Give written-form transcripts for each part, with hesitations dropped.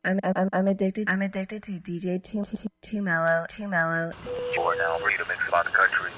I'm addicted. I'm addicted to DJ Too Mellow. Too Mellow. You are now free to mix about the country.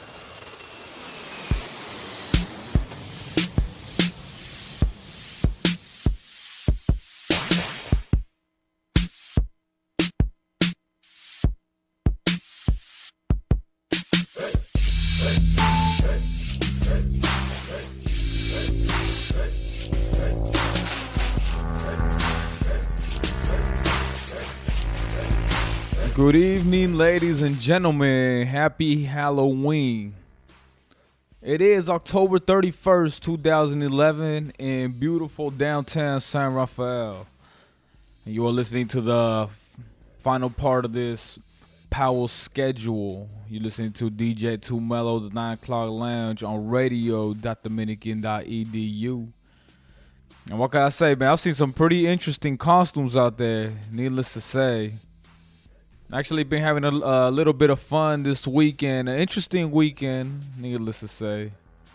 Good evening, ladies and gentlemen. Happy Halloween. It is October 31st, 2011 in beautiful downtown San Rafael. And you are listening to the final part of this Powell schedule. You're listening to DJ Too Mellow, the 9 o'clock lounge on radio.dominican.edu. And what can I say, man? I've seen some pretty interesting costumes out there, needless to say. Actually been having a little bit of fun this weekend. An interesting weekend, needless to say.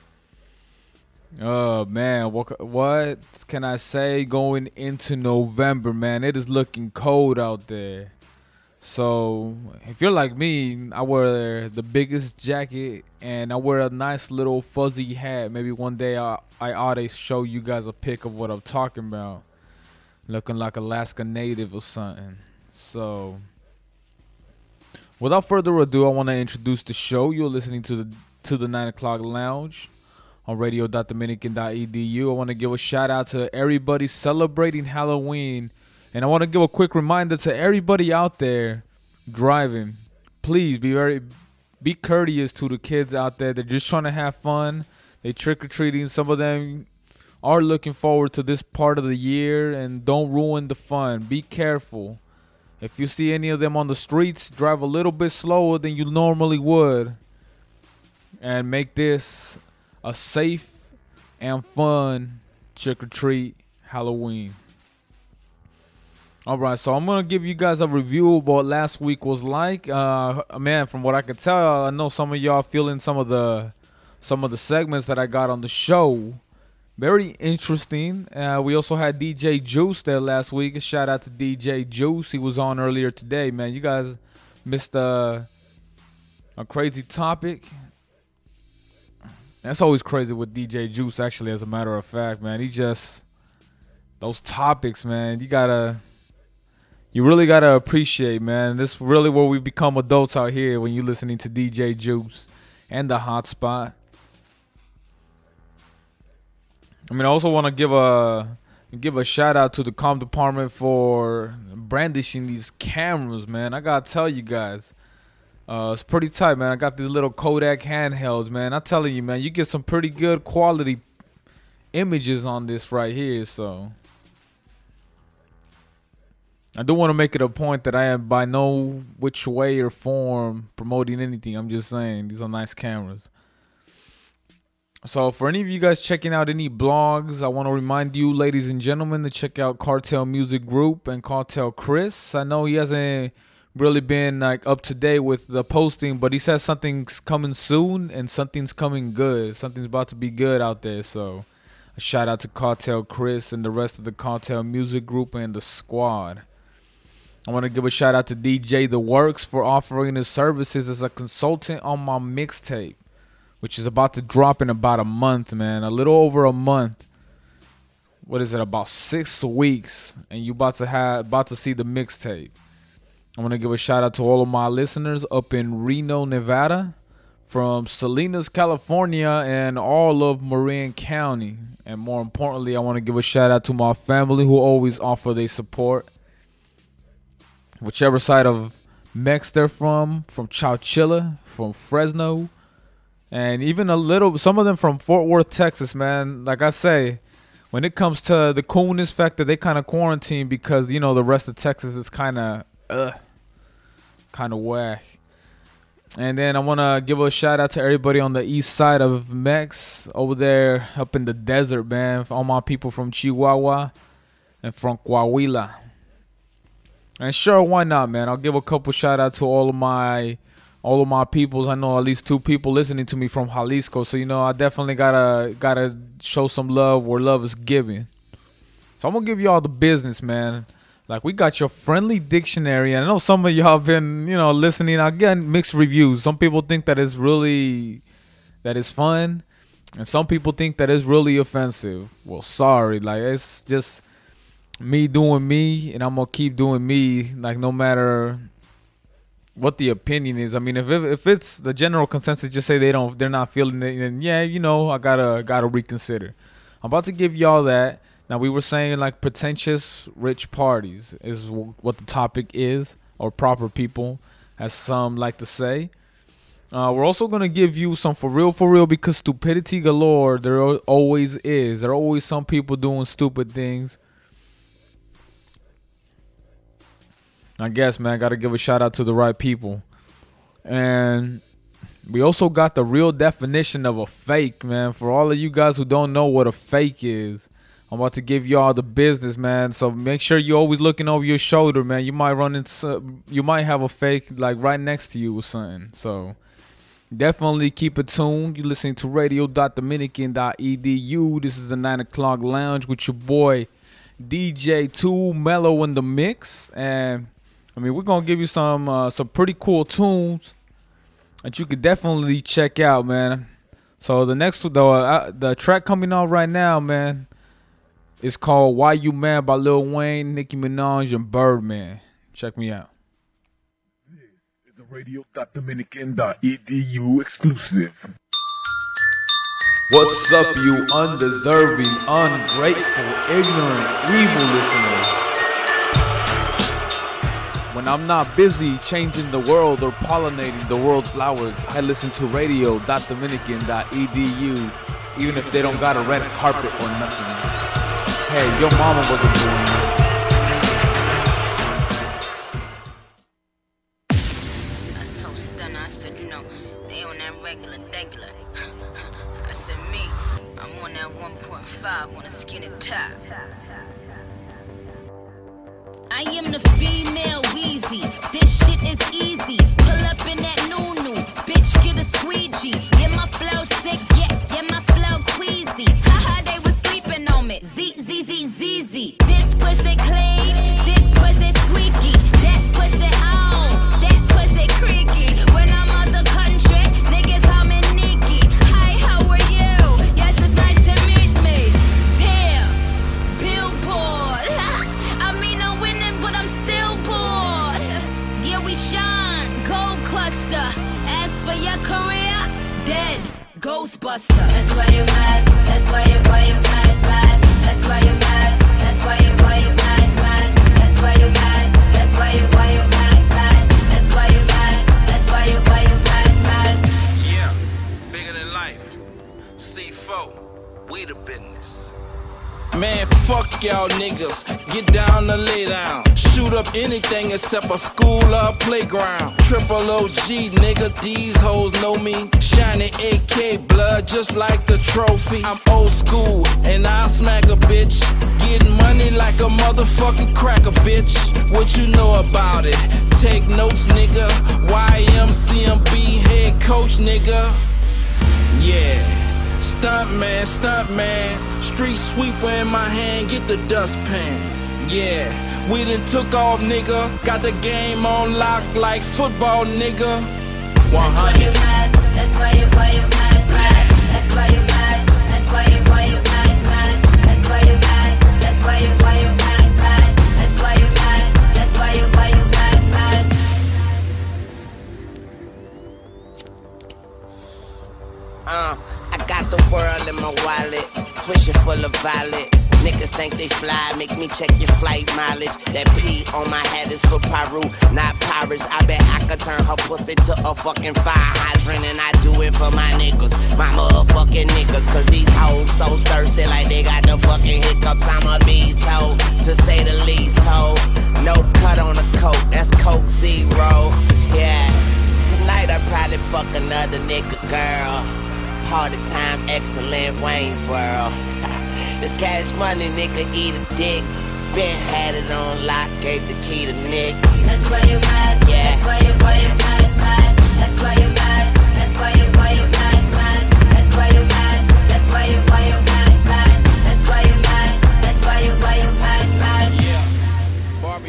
Oh, man. What can I say going into November, man? It is looking cold out there. So, if you're like me, I wear the biggest jacket and I wear a nice little fuzzy hat. Maybe one day I ought to show you guys a pic of what I'm talking about. Looking like Alaska Native or something. So, without further ado, I want to introduce the show. You're listening to the 9 o'clock lounge on radio.dominican.edu. I want to give a shout out to everybody celebrating Halloween. And I want to give a quick reminder to everybody out there driving. Please be courteous to the kids out there. They're just trying to have fun. They trick-or-treating. Some of them are looking forward to this part of the year. And don't ruin the fun. Be careful. If you see any of them on the streets, drive a little bit slower than you normally would. And make this a safe and fun trick-or-treat Halloween. All right, so I'm going to give you guys a review of what last week was like. Man, from what I could tell, I know some of y'all feeling some of the segments that I got on the show. Very interesting. We also had DJ Juice there last week. A shout out to DJ Juice. He was on earlier today, man. You guys missed a crazy topic. That's always crazy with DJ Juice, actually, as a matter of fact, man. Those topics, man, you really got to appreciate, man. This is really where we become adults out here when you're listening to DJ Juice and the Hot Spot. I mean, I also want to give a shout out to the comm department for brandishing these cameras, man. I gotta tell you guys, it's pretty tight, man. I got these little Kodak handhelds, man. I'm telling you, man, you get some pretty good quality images on this right here. So I do want to make it a point that I am by no which way or form promoting anything. I'm just saying these are nice cameras. So for any of you guys checking out any blogs, I want to remind you, ladies and gentlemen, to check out Cartel Music Group and Cartel Chris. I know he hasn't really been like up to date with the posting, but he says something's coming soon and something's coming good. Something's about to be good out there. So a shout out to Cartel Chris and the rest of the Cartel Music Group and the squad. I want to give a shout out to DJ The Works for offering his services as a consultant on my mixtape, which is about to drop in about a month, man. A little over a month. What is it? About 6 weeks, and you about to see the mixtape. I want to give a shout out to all of my listeners up in Reno, Nevada, from Salinas, California, and all of Marin County. And more importantly, I want to give a shout out to my family who always offer their support. Whichever side of Mex they're from Chowchilla, from Fresno, and even some of them from Fort Worth, Texas, man. Like I say, when it comes to the coolness factor, they kind of quarantine because, you know, the rest of Texas is kind of whack. And then I want to give a shout out to everybody on the east side of Mex, over there up in the desert, man. For all my people from Chihuahua and from Coahuila. And sure, why not, man? I'll give a couple shout out to all of my peoples. I know at least 2 people listening to me from Jalisco, so you know I definitely gotta show some love where love is given. So I'm gonna give you all the business, man. Like, we got your friendly dictionary, and I know some of y'all been, listening. Again, mixed reviews. Some people think that it's fun, and some people think that it's really offensive. Well, sorry, like, it's just me doing me, and I'm gonna keep doing me, like, no matter what the opinion is. I mean, if it's the general consensus, just say they're not feeling it, then yeah, I gotta reconsider. I'm about to give y'all that. Now, we were saying, like, pretentious rich parties is what the topic is, or proper people, as some like to say. We're also going to give you some for real, because stupidity galore, there always is. There are always some people doing stupid things. I guess, man, got to give a shout out to the right people. And we also got the real definition of a fake, man. For all of you guys who don't know what a fake is, I'm about to give y'all the business, man. So make sure you're always looking over your shoulder, man. You might have a fake like right next to you or something. So definitely keep it tuned. You're listening to radio.dominican.edu. This is the 9 o'clock lounge with your boy DJ 2 Mellow in the mix. And I mean, we're gonna give you some pretty cool tunes that you could definitely check out, man. So the track coming out right now, man, it's called Why You Mad by Lil Wayne, Nicki Minaj, and Birdman. Check me out. This is a radio.dominican.edu exclusive. What's up, you undeserving, ungrateful, ignorant, evil listeners? When I'm not busy changing the world or pollinating the world's flowers, I listen to radio.dominican.edu, even if they don't got a red carpet or nothing. Hey, your mama wasn't doing that. I told Stunner, I said, they on that regular. I said, me, I'm on that 1.5 on a skinny top. I am the female Weezy. This shit is easy. Pull up in that new. Bitch, get a squeegee. Yeah, my flow sick. Yeah, my flow queasy. Haha, they was sleeping on me. Z. This pussy clean. This pussy squeaky. That pussy on. That pussy creaky. When I'm out the country, niggas call me Nikki. Hi, how are you? Yes, it's nice to meet me. Damn, Billboard. I mean, I'm winning, but I'm still bored. Yeah, we shine, gold cluster. As for your career, dead, Ghostbuster. That's why you mad. That's why you mad. That's why you mad. That's why you mad. That's why you mad. That's why you mad. That's why you mad. That's why you mad. Yeah, bigger than life. C4, we the business. Man, fuck y'all niggas. Get down or lay down. Shoot up anything except a school or playground. Triple OG, nigga, these hoes know me. Shiny AK blood just like the trophy. I'm old school and I'll smack a bitch. Getting money like a motherfucking cracker, bitch. What you know about it? Take notes, nigga. YMCMB head coach, nigga. Yeah. Stuntman, street sweeper in my hand, get the dustpan. Yeah, we done took off, nigga. Got the game on lock like football, nigga. 100. That's why you mad. That's why you mad. That's why you mad. That's why you mad. That's why you mad. That's why you mad. That's why you mad. That's why you mad. I got the world in my wallet, swishing full of violet. Niggas think they fly, make me check your flight mileage. That P on my hat is for Peru, not pirates. I bet I could turn her pussy to a fucking fire hydrant, and I do it for my niggas, my motherfucking niggas. Cause these hoes so thirsty like they got the fucking hiccups. I'm a beast hoe, to say the least hoe. No cut on the coke, that's Coke Zero. Yeah, tonight I probably fuck another nigga girl. Party time, excellent, Wayne's World. This cash money, nigga, eat a dick. Ben had it on lock, gave the key to Nick. That's why you mad. Yeah. That's why you mad. That's why you mad. That's why you mad. That's why you mad. That's why you mad. That's why you mad. That's why you mad. Yeah,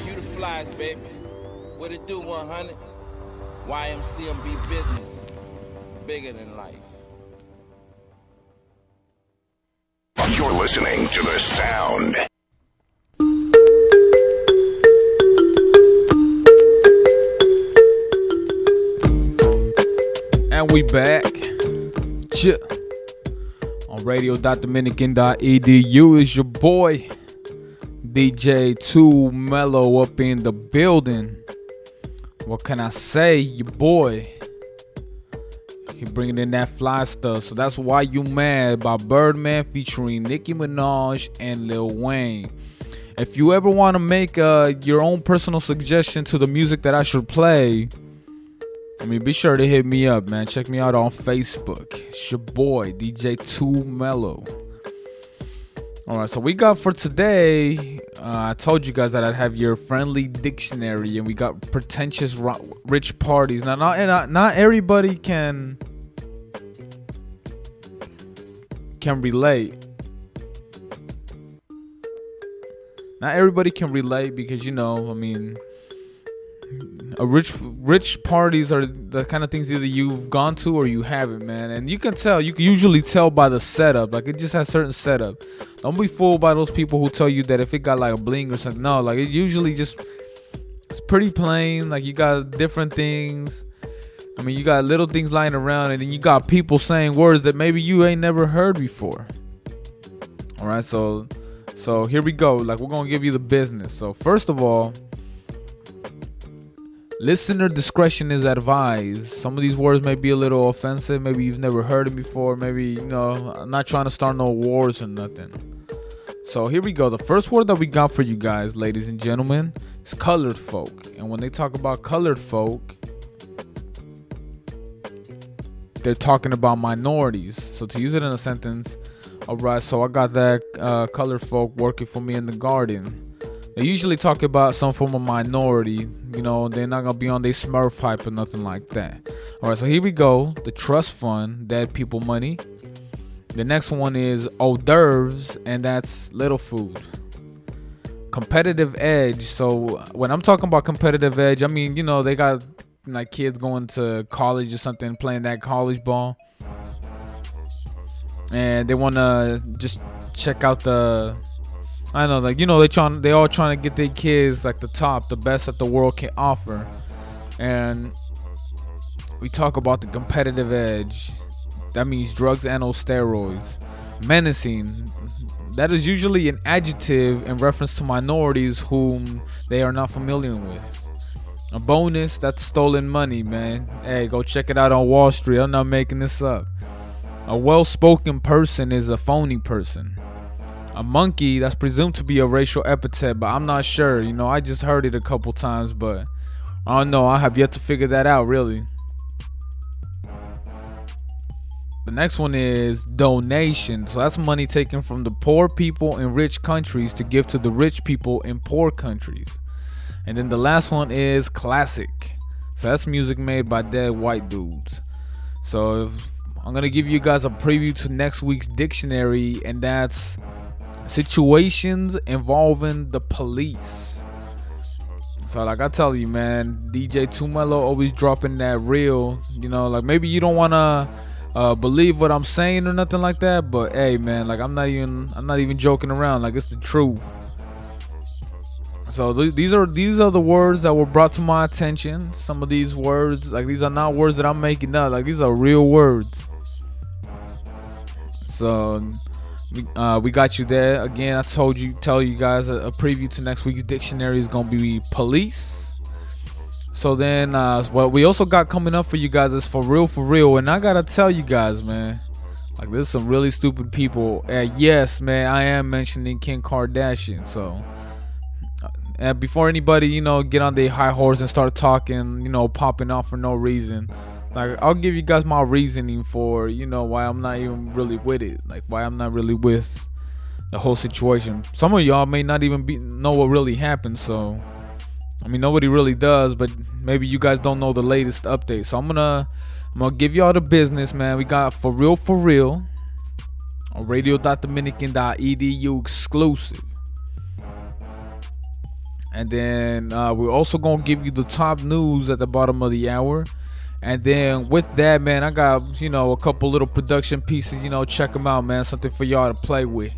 CMB business, bigger than life. You're listening to The Sound. And we back on radio.dominican.edu. Is your boy DJ 2 Mellow up in the building. What can I say? Your boy, he bringing in that fly stuff. So that's Why You Mad by Birdman featuring Nicki Minaj and Lil Wayne. If you ever want to make your own personal suggestion to the music that I should play, be sure to hit me up, man. Check me out on Facebook. It's your boy, DJ 2 Mellow. Alright, so we got for today, I told you guys that I'd have your friendly dictionary, and we got pretentious rich parties. Now, not everybody can relate. Not everybody can relate because, rich parties are the kind of things either you've gone to or you haven't, man. And you can usually tell by the setup. Like, it just has certain setup. Don't be fooled by those people who tell you that if it got like a bling or something. No, like, it usually just, it's pretty plain. Like, you got different things. You got little things lying around, and then you got people saying words that maybe you ain't never heard before. All right, so here we go. Like, we're gonna give you the business. So first of all, listener discretion is advised. Some of these words may be a little offensive. Maybe you've never heard them before. Maybe, I'm not trying to start no wars or nothing. So here we go. The first word that we got for you guys, ladies and gentlemen, is colored folk. And when they talk about colored folk, they're talking about minorities. So to use it in a sentence, all right, so I got that colored folk working for me in the garden. They usually talk about some form of minority. They're not going to be on their Smurf hype or nothing like that. All right, so here we go. The trust fund, dead people money. The next one is hors d'oeuvres, and that's little food. Competitive edge. So when I'm talking about competitive edge, they got like kids going to college or something, playing that college ball. And they want to just check out they all trying to get their kids like the best that the world can offer. And we talk about the competitive edge. That means drugs and or steroids. Menacing. That is usually an adjective in reference to minorities whom they are not familiar with. A bonus, that's stolen money, man. Hey, go check it out on Wall Street. I'm not making this up. A well-spoken person is a phony person. A monkey, that's presumed to be a racial epithet, but I'm not sure. I just heard it a couple times, but I don't know. I have yet to figure that out, really. The next one is donation. So that's money taken from the poor people in rich countries to give to the rich people in poor countries. And then the last one is classic. So that's music made by dead white dudes. So I'm going to give you guys a preview to next week's dictionary, and that's situations involving the police. So like I tell you, man, DJ 2 Mellow always dropping that real, like maybe you don't want to believe what I'm saying or nothing like that, but hey, man, like I'm not even joking around. Like, it's the truth. So these are the words that were brought to my attention. Some of these words, like, these are not words that I'm making up. Like, these are real words. So we got you there. Again, I tell you guys a preview to next week's dictionary is gonna be police. So then what we also got coming up for you guys is for real. And I gotta tell you guys, man, like, there's some really stupid people. Yes, man, I am mentioning Kim Kardashian. So before anybody, get on their high horse and start talking, popping off for no reason, like, I'll give you guys my reasoning for, why I'm not even really with it. Like, why I'm not really with the whole situation. Some of y'all may not even know what really happened. So, nobody really does, but maybe you guys don't know the latest update. So I'm gonna give y'all the business, man. We got for real on radio.dominican.edu exclusive. And then we're also gonna give you the top news at the bottom of the hour. And then with that, man, I got, a couple little production pieces, check them out, man. Something for y'all to play with.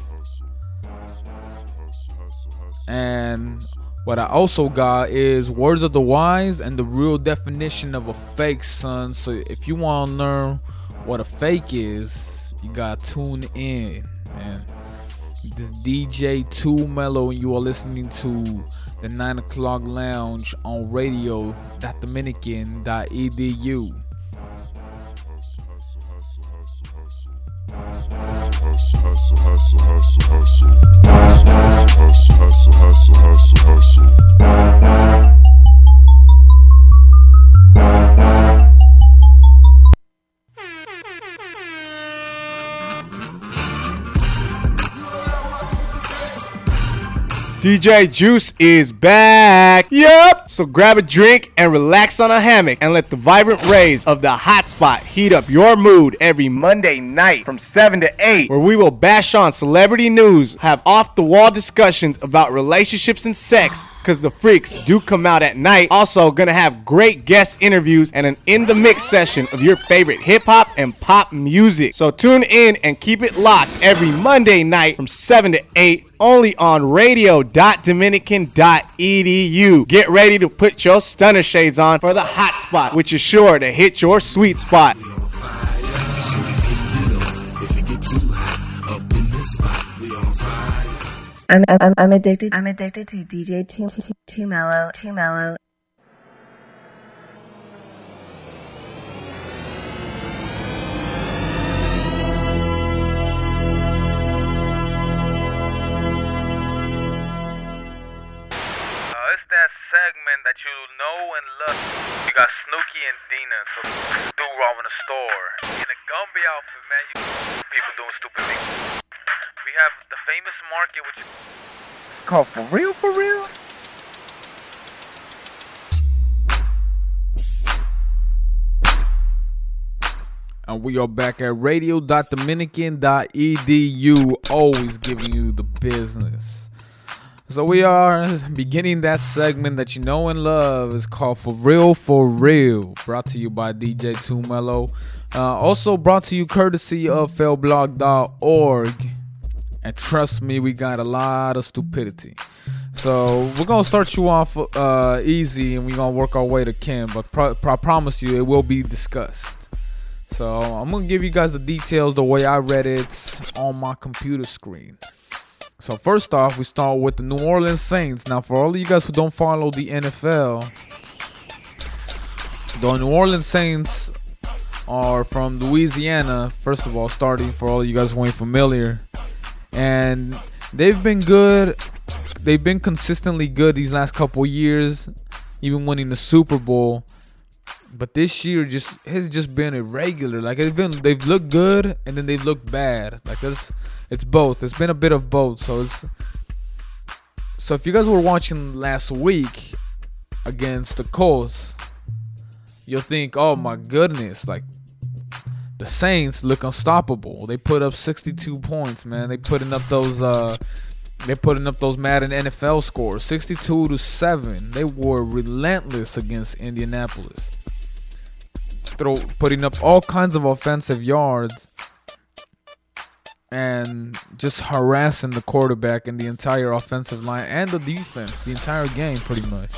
And what I also got is Words of the Wise and the real definition of a fake, son. So if you want to learn what a fake is, you got to tune in, man. This DJ 2 Mellow, and you are listening to the 9 o'clock lounge on radio.dominican.edu. DJ Juice is back. Yup. So grab a drink and relax on a hammock and let the vibrant rays of the hotspot heat up your mood every Monday night from 7 to 8, where we will bash on celebrity news, have off-the-wall discussions about relationships and sex, because the freaks do come out at night. Also gonna have great guest interviews and an in the mix session of your favorite hip-hop and pop music. So tune in and keep it locked every Monday night from 7 to 8 only on radio.dominican.edu. Get ready to put your stunner shades on for the hot spot, which is sure to hit your sweet spot. I'm addicted to DJ Too Mellow. It's that segment that you know and love. You got Snooki and Dina, so do robbing a store in a Gumby outfit, man. People doing stupid things. We have the famous market, which is called For Real, For Real. And we are back at radio.dominican.edu, always giving you the business. So we are beginning that segment that you know and love. It's called For Real, For Real. Brought to you by DJ 2 Mellow. Also brought to you courtesy of failblog.org. And trust me, we got a lot of stupidity. So we're going to start you off easy, and we're going to work our way to Kim. But I promise you, it will be discussed. So I'm going to give you guys the details the way I read it on my computer screen. So first off, we start with the New Orleans Saints. Now, for all of you guys who don't follow the NFL, the New Orleans Saints are from Louisiana, first of all, starting for all of you guys who ain't familiar. And they've been good. They've been consistently good these last couple years, even winning the Super Bowl. But this year has just been irregular. Like they've looked good and then they've looked bad. Like it's both. It's been a bit of both. So if you guys were watching last week against the Colts, you'll think, oh my goodness, like the Saints look unstoppable. They put up 62 points, man. They're putting up those Madden NFL scores, 62-7. They were relentless against Indianapolis, putting up all kinds of offensive yards and just harassing the quarterback and the entire offensive line and the defense the entire game, pretty much.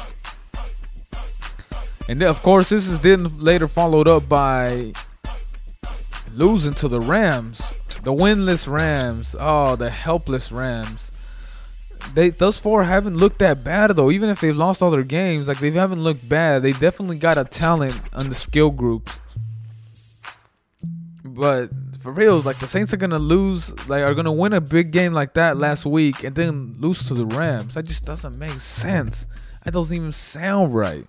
And then, of course, this is then later followed up by losing to the Rams, the winless Rams. Oh, the helpless Rams. They thus far haven't looked that bad, though. Even if they've lost all their games, like, they haven't looked bad. They definitely got a talent on the skill groups. But for real, like, the Saints are gonna lose, like, are gonna win a big game like that last week and then lose to the Rams. That just doesn't make sense. That doesn't even sound right.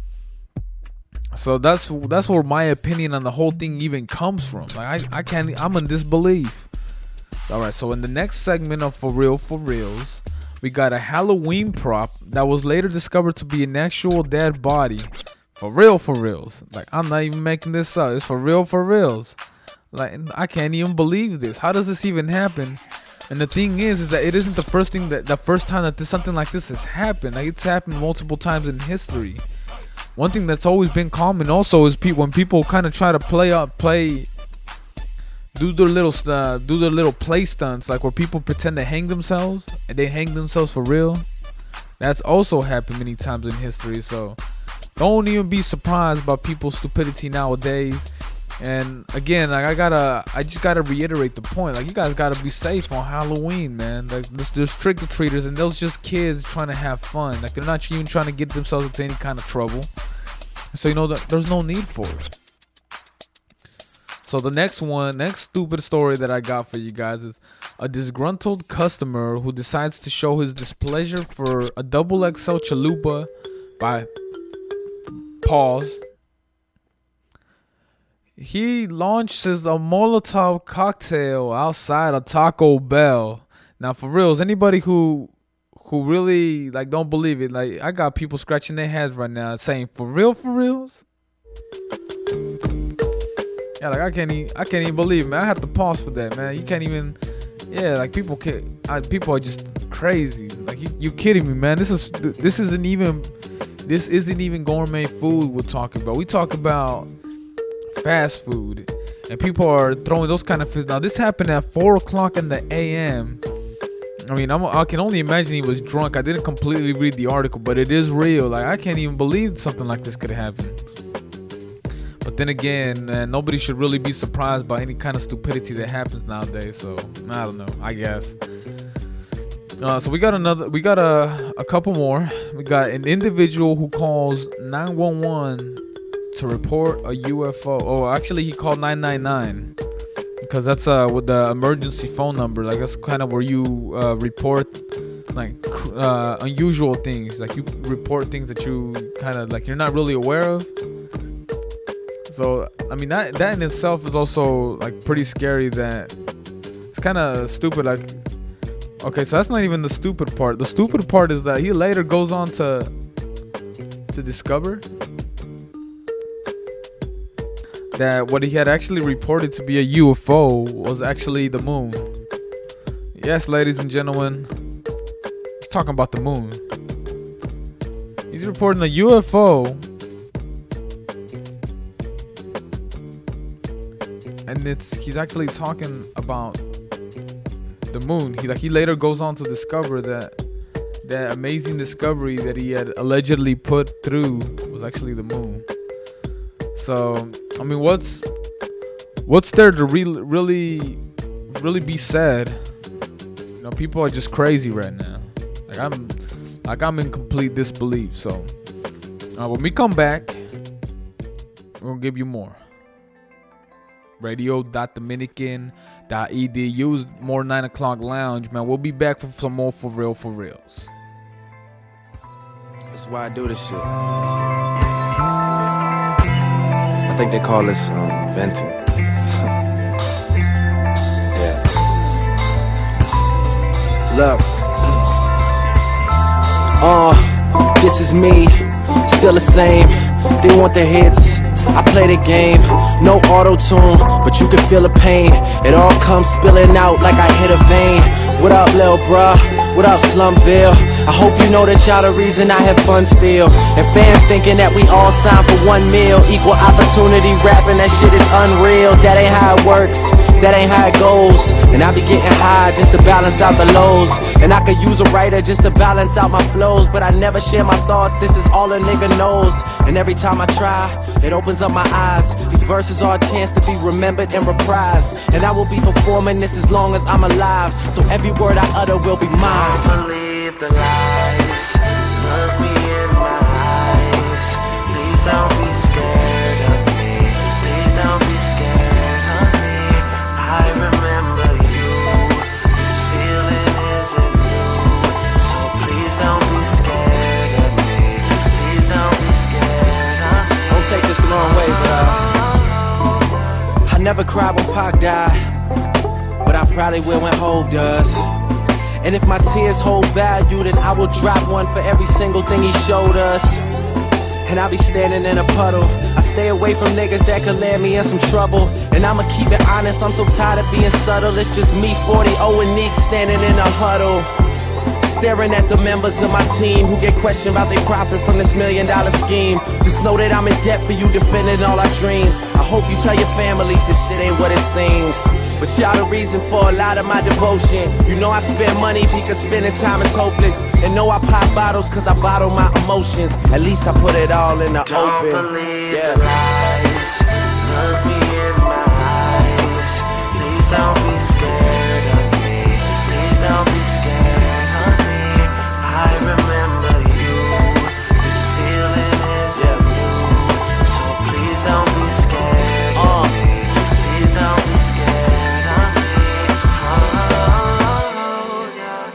So that's where my opinion on the whole thing even comes from. Like, I'm in disbelief. All right, so in the next segment of For Real For Reals, we got a Halloween prop that was later discovered to be an actual dead body. For real, for reals. Like, I'm not even making this up. It's for real, for reals. Like, I can't even believe this. How does this even happen? And the thing is that it isn't the first time that something like this has happened. Like, it's happened multiple times in history. one thing that's always been common also is when people kind of try to do their little play stunts, like where people pretend to hang themselves and they hang themselves for real. That's also happened many times in history. So don't even be surprised about people's stupidity nowadays. And again, like I just gotta reiterate the point. Like, you guys gotta be safe on Halloween, man. Like, there's trick-or-treaters and those just kids trying to have fun. Like, they're not even trying to get themselves into any kind of trouble. So, you know, there's no need for it. So the next stupid story that I got for you guys is a disgruntled customer who decides to show his displeasure for a XXL chalupa by pause. He launches a Molotov cocktail outside a Taco Bell. Now, for reals, anybody who really like don't believe it, like, I got people scratching their heads right now saying, for reals? Yeah, like I can't even believe it, man. I have to pause for that, man. You can't even. Yeah, like people are just crazy. Like, you kidding me, man? This isn't even gourmet food we're talking about. We talk about fast food, and people are throwing those kind of foods. Now, this happened at 4:00 in the a.m. I mean, I can only imagine he was drunk. I didn't completely read the article, but it is real. Like, I can't even believe something like this could happen. But then again, man, nobody should really be surprised by any kind of stupidity that happens nowadays. So I don't know, I guess. So we got a couple more. We got an individual who calls 911 to report a UFO. Oh, actually, he called 999 because that's with the emergency phone number. Like, that's kind of where you report like unusual things. Like, you report things that you kind of like you're not really aware of. So I mean, that in itself is also like pretty scary. That it's kind of stupid. Like, okay, so that's not even the stupid part. The stupid part is that he later goes on to discover that what he had actually reported to be a UFO was actually the moon. Yes, ladies and gentlemen, he's talking about the moon. He's reporting a UFO, and he's actually talking about the moon. He later goes on to discover that amazing discovery that he had allegedly put through was actually the moon. So I mean, what's there to really be said? You know, people are just crazy right now. I'm in complete disbelief. So when we come back, we're gonna give you more. Radio.dominican.edu, more 9 o'clock lounge, man. We'll be back for some more for reals. That's why I do this shit. I think they call this venting. Yeah. Look. This is me, still the same. They want the hits, I play the game. No auto-tune, but you can feel the pain. It all comes spilling out like I hit a vein. What up, lil' bruh? What up, Slumville? I hope you know that y'all the reason I have fun still. And fans thinking that we all signed for 1 meal. Equal opportunity rapping, that shit is unreal. That ain't how it works, that ain't how it goes. And I be getting high just to balance out the lows. And I could use a writer just to balance out my flows. But I never share my thoughts, this is all a nigga knows. And every time I try, it opens up my eyes. These verses are a chance to be remembered and reprised. And I will be performing this as long as I'm alive. So every word I utter will be mine. Don't believe the lies, look me in my eyes. Please don't be scared of me, please don't be scared of me. I remember you, this feeling isn't new. So please don't be scared of me, please don't be scared of me. Don't take this the wrong way, but I never cried when Pac died, but I probably will when Hov does. And if my tears hold value, then I will drop one for every single thing he showed us. And I'll be standing in a puddle. I stay away from niggas that could land me in some trouble. And I'ma keep it honest, I'm so tired of being subtle. It's just me, 40, and Neek standing in a huddle. Staring at the members of my team who get questioned about their profit from this $1 million scheme. Just know that I'm in debt for you defending all our dreams. I hope you tell your families this shit ain't what it seems. But y'all the reason for a lot of my devotion. You know I spend money because spending time is hopeless. And know I pop bottles cause I bottle my emotions. At least I put it all in the Don't open. believe the lies. Look me in my eyes. Please don't be scared of me. Please don't be scared of me. I remember you. This feeling isn't new. So please don't be scared of me. Please don't be scared of me. Oh, yeah.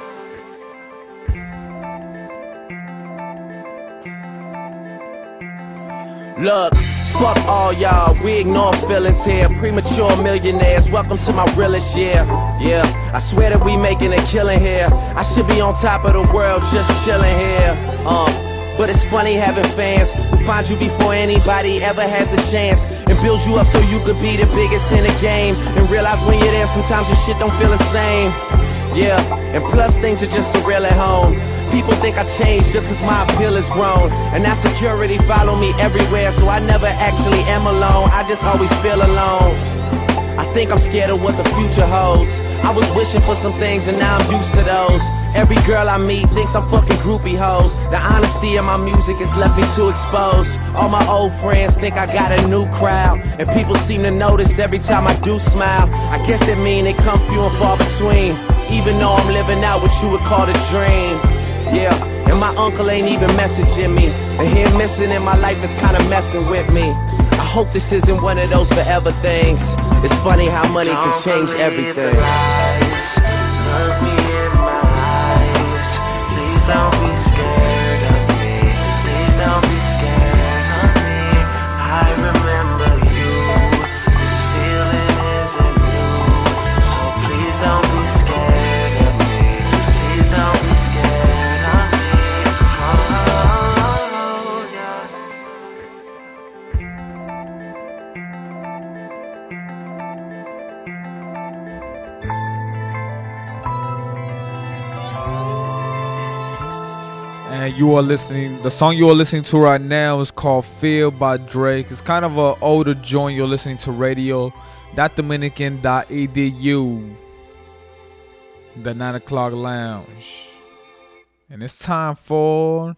Look, fuck all y'all, we ignore feelings here. Premature millionaires, welcome to my realest year. Yeah, I swear that we making a killing here. I should be on top of the world, just chilling here. But it's funny having fans who find you before anybody ever has the chance and build you up so you could be the biggest in the game. And realize when you're there, sometimes your shit don't feel the same. Yeah, and plus things are just surreal at home. People think I changed just cause my appeal has grown. And that security follow me everywhere, so I never actually am alone. I just always feel alone. I think I'm scared of what the future holds. I was wishing for some things and now I'm used to those. Every girl I meet thinks I'm fucking groupie hoes. The honesty in my music has left me too exposed. All my old friends think I got a new crowd, and people seem to notice every time I do smile. I guess that mean they come few and far between, even though I'm living out what you would call a dream. Yeah, and my uncle ain't even messaging me, and him missing in my life is kinda messing with me. I hope this isn't one of those forever things. It's funny how money can change everything. Look me in my eyes. Please don't be scared of me. Please don't be scared of me. I remember you. This feeling isn't new. So please don't be scared of me. Please don't be scared of me. Oh, yeah. And you are listening, the song you are listening to right now is called Feel by Drake. It's kind of an older joint. You're listening to radio.dominican.edu, the 9 o'clock lounge. And it's time for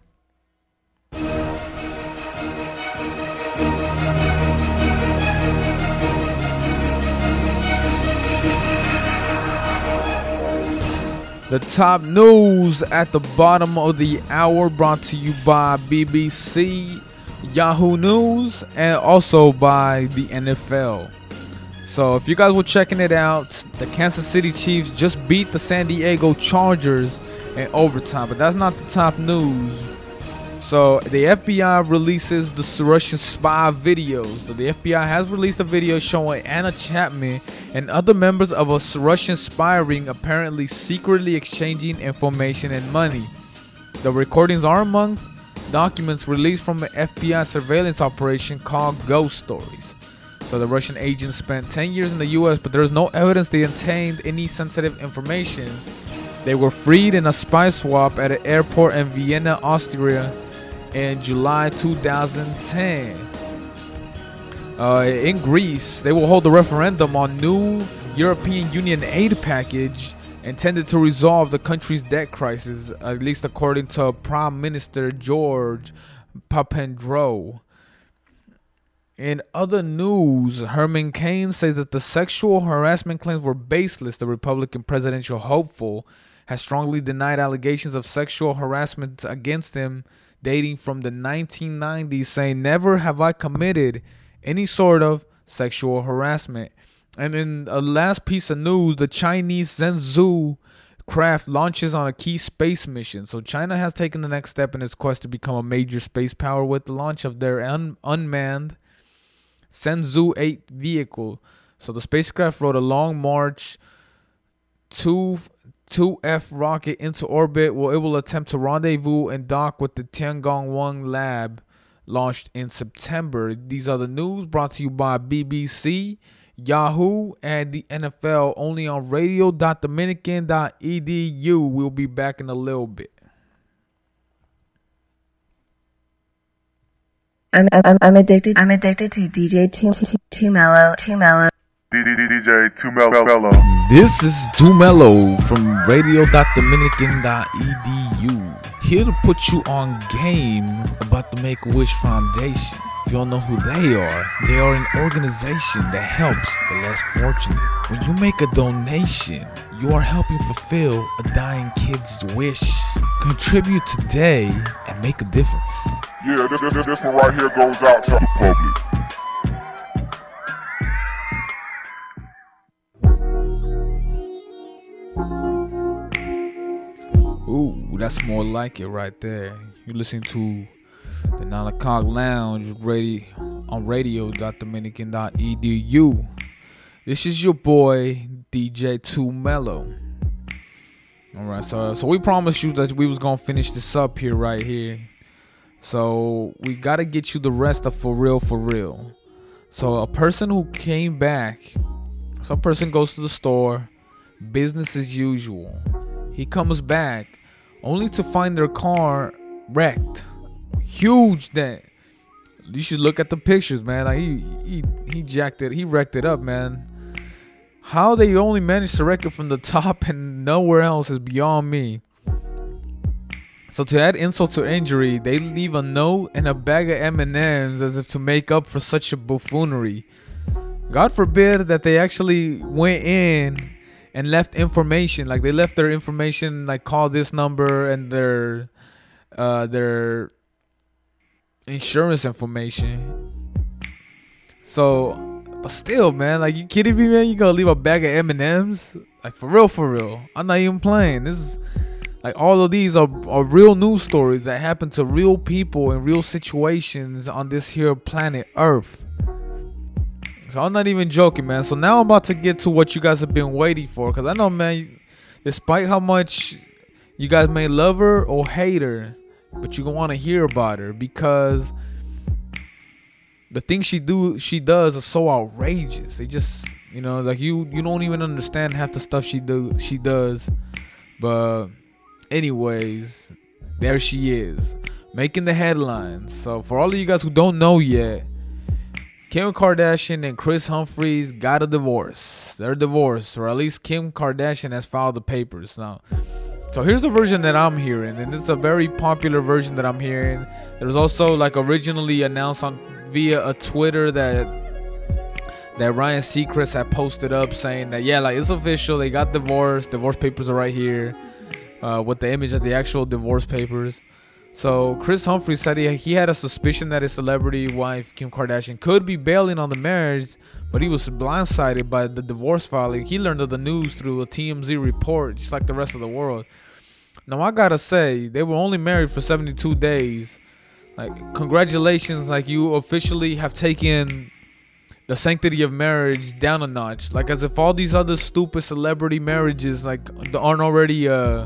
the top news at the bottom of the hour, brought to you by BBC, Yahoo News, and also by the NFL. So if you guys were checking it out, the Kansas City Chiefs just beat the San Diego Chargers in overtime, but that's not the top news. So the FBI releases the Russian spy videos. So the FBI has released a video showing Anna Chapman and other members of a Russian spy ring apparently secretly exchanging information and money. The recordings are among documents released from an FBI surveillance operation called Ghost Stories. So the Russian agents spent 10 years in the US, but there is no evidence they obtained any sensitive information. They were freed in a spy swap at an airport in Vienna, Austria in July 2010. In Greece, they will hold a referendum on new European Union aid package intended to resolve the country's debt crisis, at least according to Prime Minister George Papandreou. In other news, Herman Cain says that the sexual harassment claims were baseless. The Republican presidential hopeful has strongly denied allegations of sexual harassment against him dating from the 1990s, saying, "Never have I committed any sort of sexual harassment." And in a last piece of news, the Chinese Zhenzhou craft launches on a key space mission. So China has taken the next step in its quest to become a major space power with the launch of their unmanned Shenzhou 8 vehicle. So the spacecraft rode a long March 2F rocket into orbit, where it will attempt to rendezvous and dock with the Tiangong-1 lab launched in September. These are the news brought to you by BBC, Yahoo, and the NFL only on radio.dominican.edu. We'll be back in a little bit. I'm addicted to DJ Too Mellow. DJ Too Mellow. This is Too Mellow from radio.dominican.edu. Here to put you on game about the Make-A-Wish Foundation. If you don't know who they are an organization that helps the less fortunate. When you make a donation, you are helping fulfill a dying kid's wish. Contribute today and make a difference. Yeah, this one right here goes out to the public. Ooh, that's more like it right there. You're listening to the 9 o'clock lounge on radio.dominican.edu. This is your boy DJ Too Mellow. Alright, so we promised you that we was gonna finish this up here right here. So we gotta get you the rest of For Real. So a person who came back, some person goes to the store, business as usual. He comes back only to find their car wrecked. Huge dent. You should look at the pictures, man. Like he wrecked it up, man. How they only managed to wreck it from the top and nowhere else is beyond me. So to add insult to injury, they leave a note and a bag of M&Ms as if to make up for such a buffoonery. God forbid that they actually went in and left information. Like they left their information, like call this number and their insurance information. So, but still, man, like you kidding me, man? You gonna leave a bag of M&Ms? Like for real? I'm not even playing. This is like all of these are real news stories that happen to real people in real situations on this here planet Earth. So I'm not even joking, man. So now I'm about to get to what you guys have been waiting for, because I know, man, despite how much you guys may love her or hate her, but you're gonna want to hear about her because the things she does are so outrageous. They just, like you don't even understand half the stuff she does. But anyways, there she is, making the headlines. So for all of you guys who don't know yet, Kim Kardashian and Kris Humphries got a divorce. They're divorced, or at least Kim Kardashian has filed the papers now. So here's the version that I'm hearing, and it's a very popular version that I'm hearing. There was also like originally announced via a Twitter that Ryan Seacrest had posted up saying that it's official, they got divorced. Divorce papers are right here, with the image of the actual divorce papers. So Kris Humphries said he had a suspicion that his celebrity wife Kim Kardashian could be bailing on the marriage, but he was blindsided by the divorce filing. He learned of the news through a TMZ report, just like the rest of the world. Now I gotta say, they were only married for 72 days. Like, congratulations, like you officially have taken the sanctity of marriage down a notch. Like as if all these other stupid celebrity marriages aren't already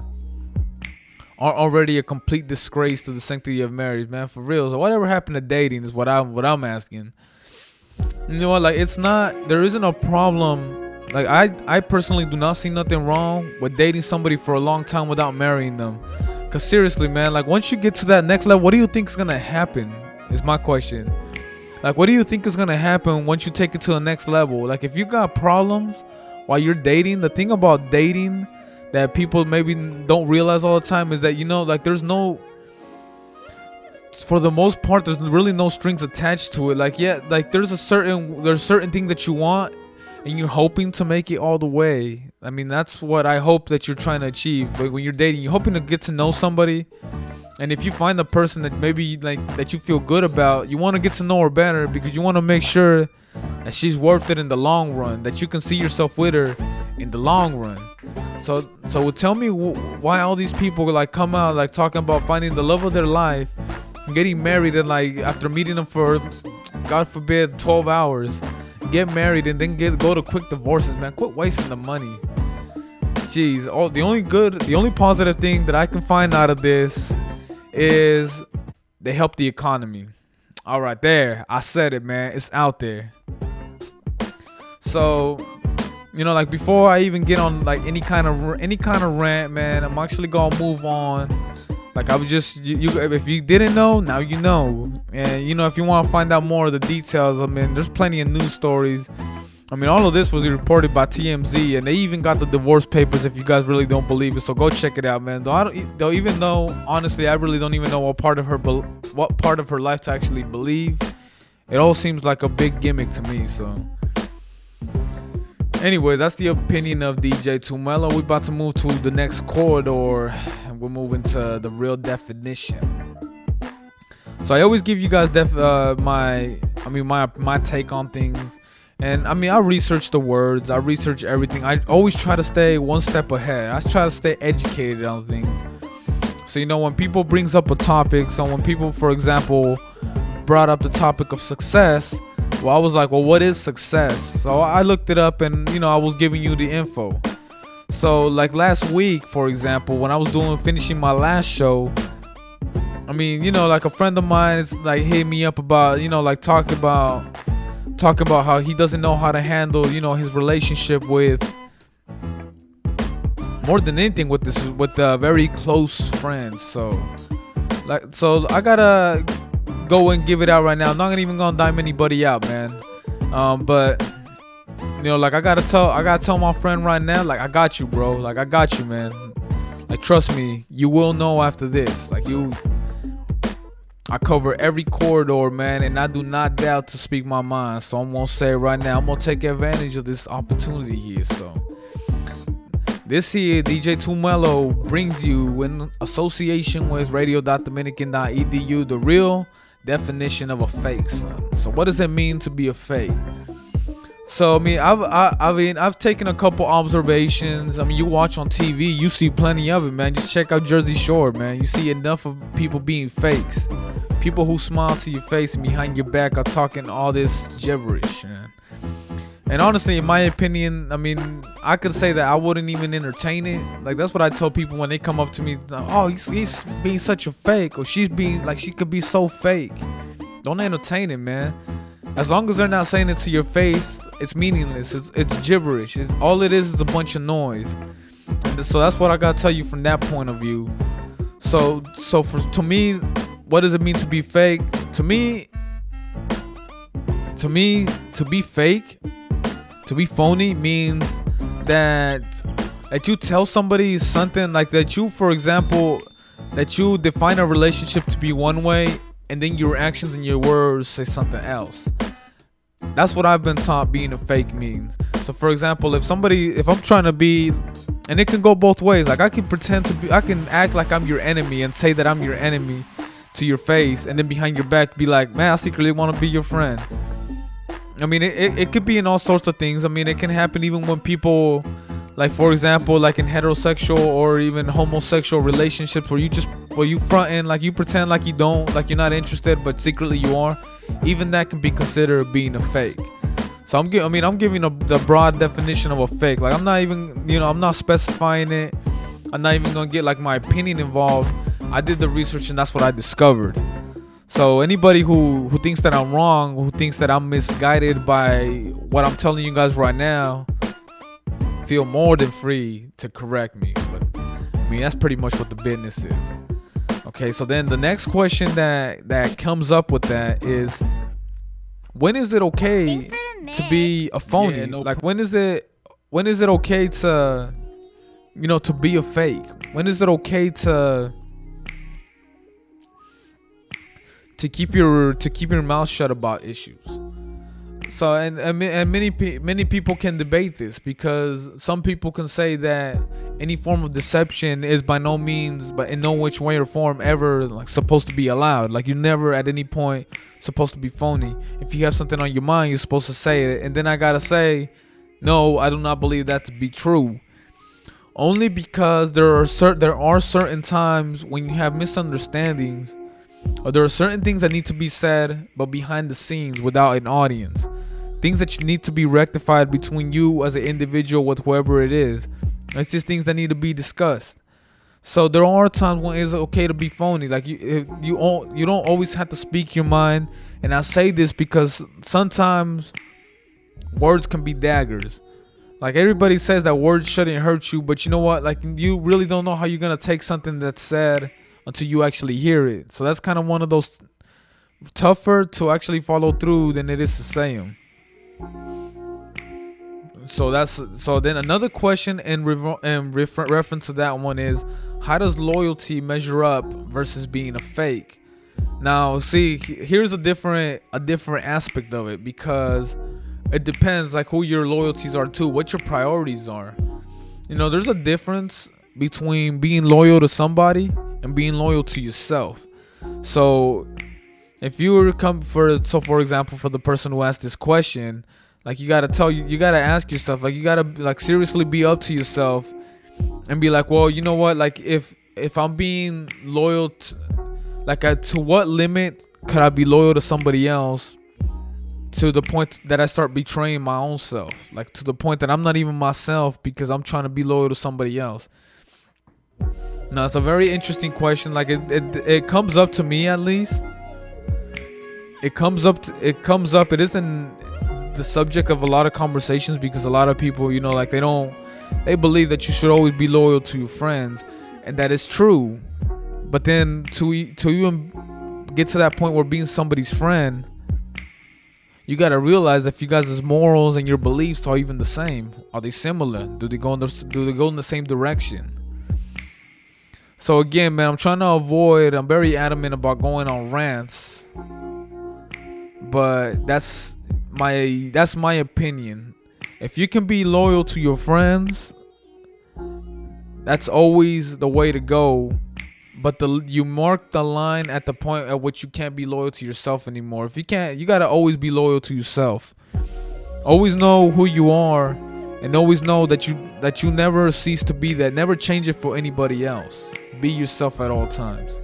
a complete disgrace to the sanctity of marriage, man. For real. So whatever happened to dating is what I'm asking. You know what? Like there isn't a problem. Like I personally do not see nothing wrong with dating somebody for a long time without marrying them. Cause seriously, man, like once you get to that next level, what do you think is gonna happen? Is my question. Like what do you think is gonna happen once you take it to the next level? Like if you got problems while you're dating, the thing about dating that people maybe don't realize all the time is that, there's no, for the most part, there's really no strings attached to it. There's certain things that you want and you're hoping to make it all the way. I mean, that's what I hope that you're trying to achieve. But when you're dating, you're hoping to get to know somebody. And if you find the person that maybe that you feel good about, you want to get to know her better because you want to make sure that she's worth it in the long run, that you can see yourself with her in the long run. So tell me why all these people come out talking about finding the love of their life, getting married, and after meeting them for, God forbid, 12 hours, get married and then go to quick divorces, man. Quit wasting the money. Jeez, the only positive thing that I can find out of this is they help the economy. All right, there, I said it, man. It's out there. So, you know, like before I even get on like any kind of rant, man, I'm actually gonna move on. Like I was just you if you didn't know, now you know. And you know, if you want to find out more of the details, I mean, there's plenty of news stories. I mean, all of this was reported by TMZ, and they even got the divorce papers. If you guys really don't believe it, so go check it out, man. Though even though honestly, I really don't even know what part of her life to actually believe. It all seems like a big gimmick to me. So, anyways, that's the opinion of DJ 2Mellow. We're about to move to the next corridor, and we're moving to the real definition. So I always give you guys my take on things. And I mean, I research the words, I research everything. I always try to stay one step ahead. I try to stay educated on things. So, you know, when people brings up a topic, so when people, for example, brought up the topic of success, well, I was like, well, what is success? So I looked it up, and, you know, I was giving you the info. So like last week, for example, when I was finishing my last show, I mean, you know, like a friend of mine is like hit me up about, you know, like talking about how he doesn't know how to handle, you know, his relationship with, more than anything, with very close friends. So I gotta go and give it out right now. I'm not even gonna dime anybody out, man. But you know, like I gotta tell my friend right now, like, I got you, bro. Like, I got you, man. Like, trust me, you will know after this. Like, I cover every corridor, man, and I do not doubt to speak my mind. So I'm gonna say it right now, I'm gonna take advantage of this opportunity here. So this here, DJ 2Mellow, brings you, in association with radio.dominican.edu, the real definition of a fake, son. So what does it mean to be a fake? So I mean, I've taken a couple observations. I mean, you watch on TV, you see plenty of it, man. Just check out Jersey Shore, man. You see enough of people being fakes. People who smile to your face and behind your back are talking all this gibberish, man. And honestly, in my opinion, I mean, I could say that I wouldn't even entertain it. Like, that's what I tell people when they come up to me. Oh, he's being such a fake, or she's being like, she could be so fake. Don't entertain it, man. As long as they're not saying it to your face, it's meaningless. It's gibberish. All it is a bunch of noise. And so that's what I gotta tell you from that point of view. So to me, what does it mean to be fake? To me, to be fake, to be phony means that you tell somebody something, like that you, for example, that you define a relationship to be one way, and then your actions and your words say something else. That's what I've been taught being a fake means. So for example, if I'm trying to be, and it can go both ways, like I can act like I'm your enemy and say that I'm your enemy to your face, and then behind your back be like, man, I secretly want to be your friend. I mean, it could be in all sorts of things. I mean, it can happen even when people, like, for example, like in heterosexual or even homosexual relationships, where you fronting, like you pretend like you don't, like you're not interested, but secretly you are. Even that can be considered being a fake. So I'm giving the broad definition of a fake. Like, I'm not even, you know, I'm not specifying it. I'm not even gonna get like my opinion involved. I did the research and that's what I discovered. So anybody who thinks that I'm wrong, who thinks that I'm misguided by what I'm telling you guys right now, feel more than free to correct me. But I mean, that's pretty much what the business is. Okay, so then the next question that comes up with that is, when is it okay to be a phony? Yeah, like, when is it okay to, you know, to be a fake? When is it okay to keep your mouth shut about issues? So and many people can debate this, because some people can say that any form of deception is by no means, but in no which way or form ever, like, supposed to be allowed. Like, you're never at any point supposed to be phony. If you have something on your mind, you're supposed to say it. And then I gotta say, no, I do not believe that to be true. Only because there are certain times when you have misunderstandings, or there are certain things that need to be said but behind the scenes without an audience. Things that you need to be rectified between you as an individual with whoever it is. It's just things that need to be discussed. So there are times when it's okay to be phony. Like, you don't always have to speak your mind. And I say this because sometimes words can be daggers. Like everybody says that words shouldn't hurt you, but you know what? Like you really don't know how you're gonna take something that's said until you actually hear it. So that's kind of one of those tougher to actually follow through than it is to say them. So then another question in reference to that one is, how does loyalty measure up versus being a fake? Now, see, here's a different aspect of it, because it depends like who your loyalties are to, what your priorities are. You know, there's a difference between being loyal to somebody and being loyal to yourself. So if you were to for example, for the person who asked this question, like you gotta ask yourself, like you gotta like seriously be up to yourself and be like, well, you know what, like if I'm being loyal to, like to what limit could I be loyal to somebody else, to the point that I start betraying my own self, like to the point that I'm not even myself because I'm trying to be loyal to somebody else. Now it's a very interesting question. Like it comes up to me, at least it comes up it isn't the subject of a lot of conversations, because a lot of people, you know, like they believe that you should always be loyal to your friends, and that is true. But then to even get to that point where being somebody's friend, you got to realize if you guys' morals and your beliefs are even the same. Are they similar? Do they go in the same direction? So again, man, I'm very adamant about going on rants, but that's my opinion. If you can be loyal to your friends, that's always the way to go. But you mark the line at the point at which you can't be loyal to yourself anymore. If you can't, you gotta always be loyal to yourself. Always know who you are, and always know that you never cease to be that. Never change it for anybody else. Be yourself at all times.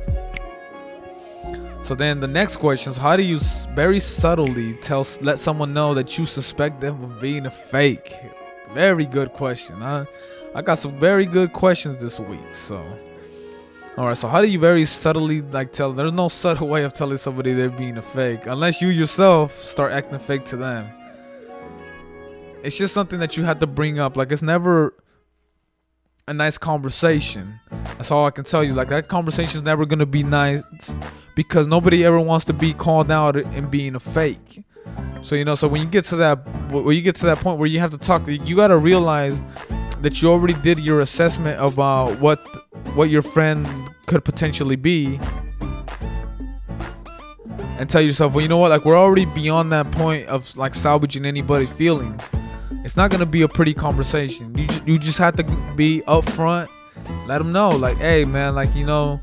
So then the next question is, how do you very subtly let someone know that you suspect them of being a fake? Very good question. I got some very good questions this week. So, all right. So how do you very subtly tell? There's no subtle way of telling somebody they're being a fake, unless you yourself start acting fake to them. It's just something that you have to bring up. Like, it's never a nice conversation. That's all I can tell you. Like, that conversation is never gonna be nice, because nobody ever wants to be called out in being a fake. So, you know, so when you get to that point where you have to talk, you got to realize that you already did your assessment about what your friend could potentially be, and tell yourself, well, you know what, like, we're already beyond that point of like salvaging anybody's feelings. It's not gonna be a pretty conversation. You just have to be upfront. Let them know, like, hey, man, like, you know,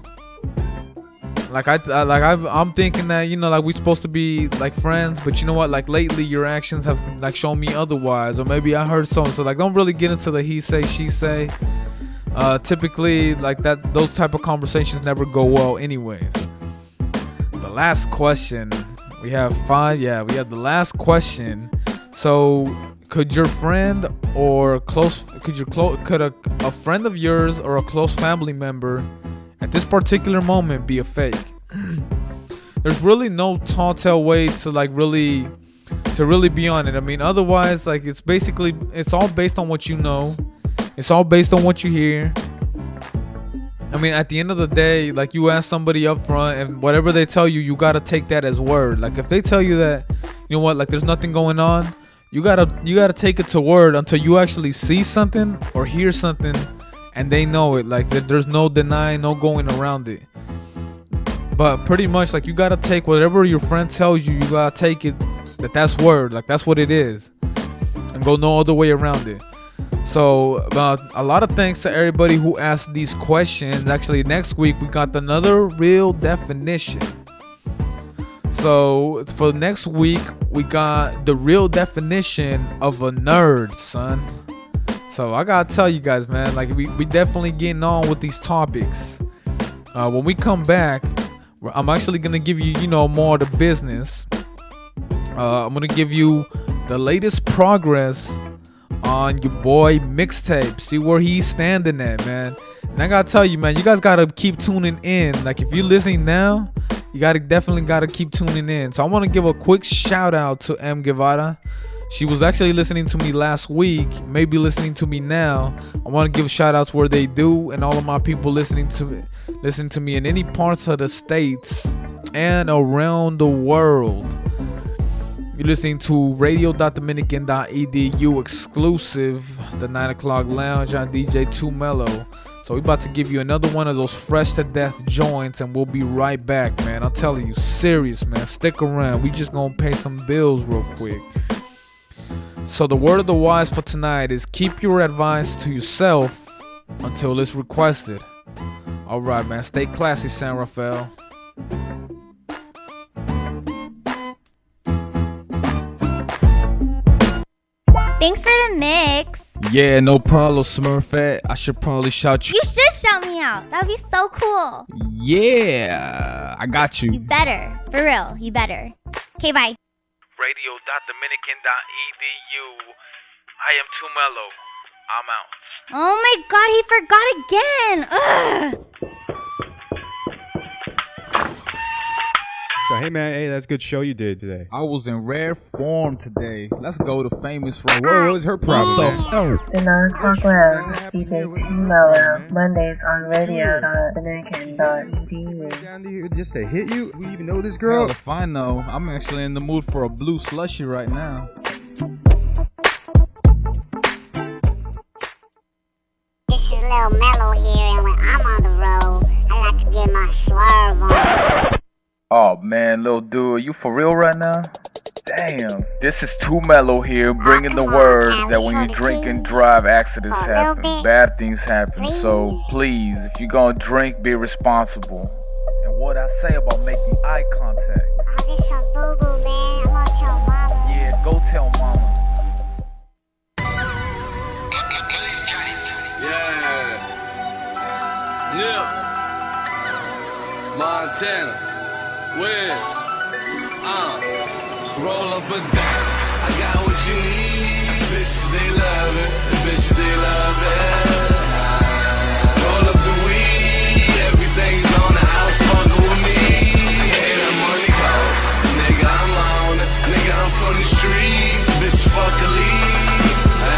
like I'm thinking that, you know, like, we're supposed to be like friends, but you know what, like, lately your actions have like shown me otherwise, or maybe I heard so. Like, don't really get into the he say she say. Typically, like those type of conversations never go well anyways. The last question, we have 5. Yeah, we have the last question. So, could your friend or could a friend of yours or a close family member at this particular moment be a fake? There's really no telltale way to really be on it. I mean, otherwise, like, it's all based on what you know. It's all based on what you hear. I mean, at the end of the day, like, you ask somebody up front, and whatever they tell you, you gotta take that as word. Like, if they tell you that, you know what, like, there's nothing going on, you gotta take it to word until you actually see something or hear something and they know it. Like, there's no denying, no going around it. But pretty much, like, you gotta take whatever your friend tells you, you gotta take it that's word, like, that's what it is, and go no other way around it. So a lot of thanks to everybody who asked these questions. Actually, next week we got another real definition. So for next week, we got the real definition of a nerd, son. So I gotta tell you guys, man, like, we definitely getting on with these topics. When we come back, I'm actually gonna give you, you know, more of the business. I'm gonna give you the latest progress on your boy Mixtape. See where he's standing at, man. And I gotta tell you, man, you guys gotta keep tuning in. Like, if you're listening now, you definitely gotta keep tuning in. So I want to give a quick shout out to M. Guevara. She was actually listening to me last week, maybe listening to me now. I want to give shout outs where they do, and all of my people listening to me in any parts of the states and around the world. You're listening to radio.dominican.edu exclusive, the 9 o'clock lounge on DJ 2 Mellow. So we're about to give you another one of those fresh to death joints, and we'll be right back, man. I'm telling you, serious, man. Stick around. We just gonna pay some bills real quick. So the word of the wise for tonight is keep your advice to yourself until it's requested. All right, man. Stay classy, San Rafael. Thanks for the mix. Yeah, no problem, Smurfette. I should probably shout you. You should shout me out. That'd be so cool. Yeah, I got you. You better. For real, you better. Okay, bye. Radio.dominican.edu. I am 2 Mellow. I'm out. Oh my god, he forgot again. Ugh. So, hey man, hey, that's a good show you did today. I was in rare form today. Let's go to famous from. What was her problem? The 9 o'clock lounge, DJ 2 Mellow, Mondays on radio.dominican.edu. Down here just to hit you? We even know this girl? If I know, I'm actually in the mood for a blue slushy right now. This is Lil Mellow here, and when I'm on the road, I like to get my swerve on. Oh man, little dude, you for real right now? Damn, this is 2 Mellow here, bringing the word that when you drink and drive, accidents happen, bad things happen. So please, if you're gonna drink, be responsible. And what I say about making eye contact. Oh, this some boo-boo, man. I'm gonna tell mama. Yeah, go tell mama. Yeah. Montana. Where? Roll up a dime. I got what you need. Bitches, they love it. Bitches, they love it. Roll up the weed. Everything's on the house. Fuckin' with me. Hey, that money go. Nigga, I'm on it. Nigga, I'm from the streets. Bitch, fuck a lead.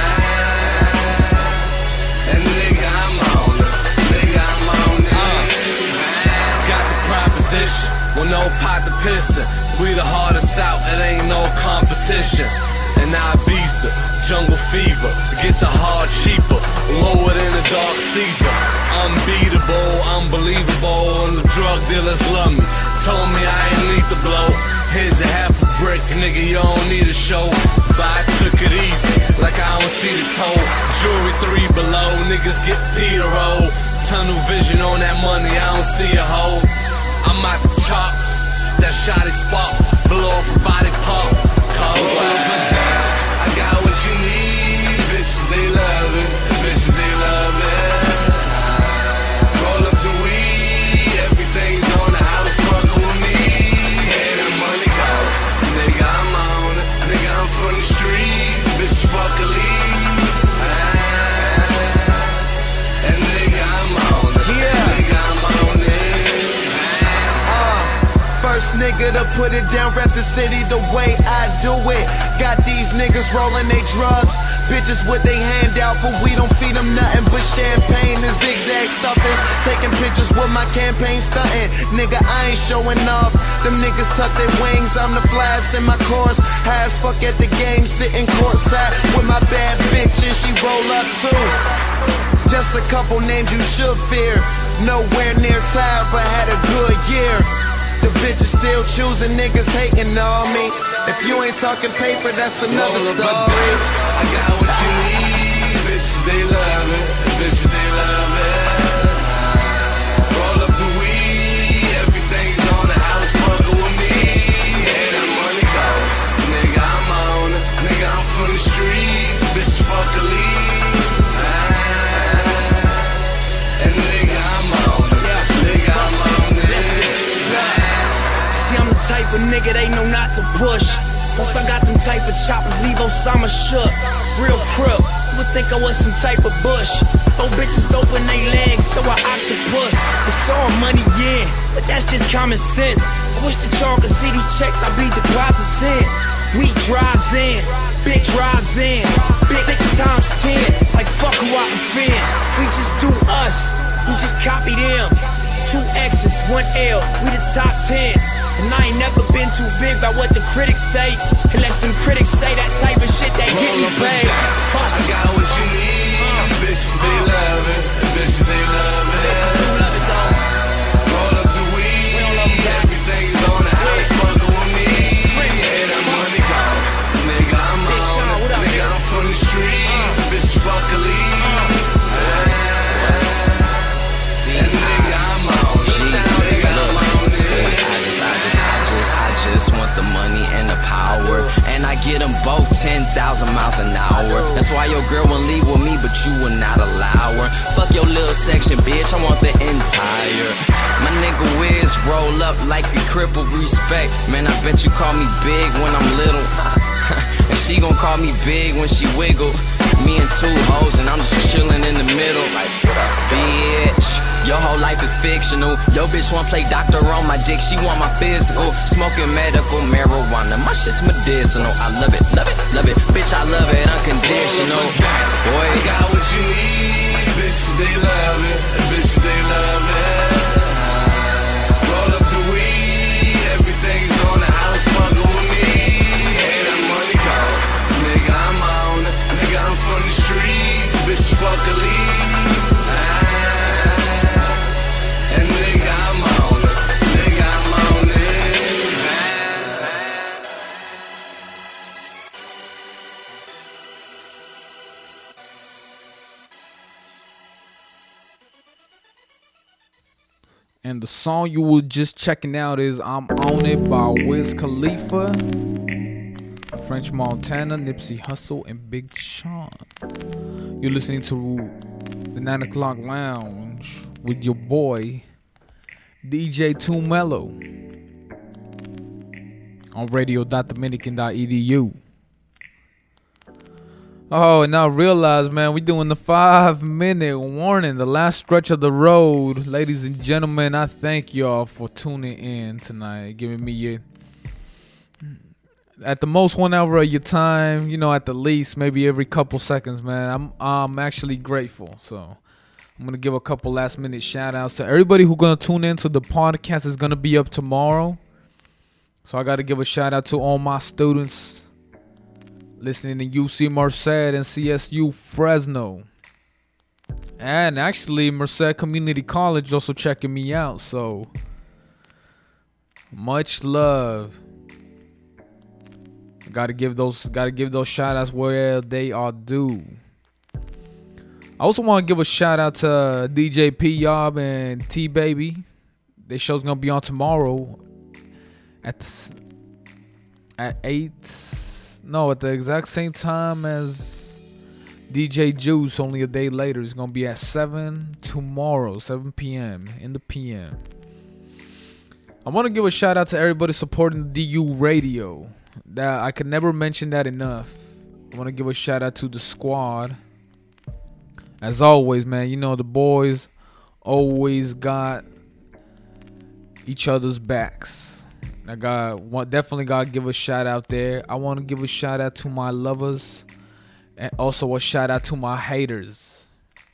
And nigga, I'm on it. Nigga, I'm on it. Got the proposition. With no pot to pissin', we the hardest out, it ain't no competition. And I beast the jungle fever, get the hard cheaper, lower than the dark season. Unbeatable, unbelievable, and the drug dealers love me. Told me I ain't need to blow. Here's a half a brick, nigga, you don't need a show. But I took it easy, like I don't see the toe. Jewelry 3 below, niggas get Peter roll. Tunnel vision on that money, I don't see a hole. I'm at the chops, that shotty spot, blow up a body pop. Roll up a dime, I got what you need. Bitches, they love it. Bitches, they love it. Roll up the weed, everything's on the house, fuckin' with me. Hey, that money go. Nigga, I'm on it. Nigga, I'm from the streets. Bitch, fuck a lead. And nigga, I'm on it. Yeah. Nigga, I'm on it. First nigga to put it down, rep the city the way I do it. Got these niggas rolling they drugs, bitches with they hand out, but we don't feed them nothing but champagne and zigzag stuffers. Taking pictures with my campaign stunting. Nigga, I ain't showing off. Them niggas tuck their wings, I'm the flash in my chorus. High as fuck at the game, sitting courtside with my bad bitch and she roll up too. Just a couple names you should fear. Nowhere near tired, but had a good year. The bitches still choosing, niggas hating on me. If you ain't talking paper, that's another story. I got what you need. Bitches, they love it. Bitches, they love it. Roll up the weed. Everything's on the house, fuckin' with me. Yeah, that money go. Nigga, I'm on it. Nigga, I'm from the streets. Bitch, fuck a lead. And nigga, I'm on it. Nigga, I'm on it. I'm the type of nigga they know not to push. Plus I got them type of choppers, leave Osama shook. Real crip, you would think I was some type of bush. Oh bitches open they legs, so I octopus. It's all money, yeah, but that's just common sense. I wish that y'all could see these checks I be depositing. We drives in, big drives in, big 6 times 10. Like fuck who I offend. We just do us, you just copy them. 2 X's, 1 L, we the top 10. And I ain't never been too big by what the critics say. Unless them critics say that type of shit that get me paid. I got what you need. Bitches, they love it. Bitches, they love it. Roll up the weed. Everything's on the house. Fucking with me. Yeah, that money gone. Nigga, I'm on. Nigga, I'm from the streets. Bitch, fuck a lead. And nigga, I'm on. I just want the money and the power, and I get them both 10,000 miles an hour. That's why your girl won't leave with me, but you will not allow her. Fuck your little section, bitch, I want the entire. My nigga Wiz roll up like a cripple, respect. Man, I bet you call me big when I'm little. And she gon' call me big when she wiggle. Me and 2 hoes and I'm just chillin' in the middle. Like, bitch, your whole life is fictional. Yo bitch wanna play doctor on my dick, she want my physical. Smoking medical marijuana, my shit's medicinal. I love it, love it, love it. Bitch, I love it unconditional. Boy, I got what you need. Bitches, they love it. Bitches, they love it. Roll up the weed. Everything's on the house, fucking with me. Hey, that money go. Nigga, I'm on it. Nigga, I'm from the streets. Bitch, fuck a lead. And nigga, I'm on it. Nigga, I'm on it. And the song you were just checking out is I'm On It by Wiz Khalifa, French Montana, Nipsey Hussle, and Big Sean. You're listening to the 9 o'clock lounge with your boy DJ Too Mellow on radio.dominican.edu. Oh, and now realize, man, we doing the 5-minute warning, the last stretch of the road. Ladies and gentlemen, I thank y'all for tuning in tonight, giving me your, at the most 1 hour of your time, you know, at the least maybe every couple seconds, man. I'm actually grateful. So I'm gonna give a couple last minute shout outs to everybody who's gonna tune in to the podcast. Is gonna be up tomorrow, so I gotta give a shout out to all my students listening to UC Merced and CSU Fresno, and actually Merced Community College also checking me out. So much love. Gotta give those shout outs where they are due. I also want to give a shout out to DJ P Yob and T Baby. Their show's gonna be on tomorrow at 8. No, at the exact same time as DJ Juice, only a day later. It's gonna be at 7 tomorrow, 7 p.m. in the p.m. I want to give a shout out to everybody supporting DU Radio. That I could never mention that enough. I want to give a shout out to the squad. As always, man, you know the boys always got each other's backs. Definitely gotta give a shout out there. I want to give a shout out to my lovers, and also a shout out to my haters.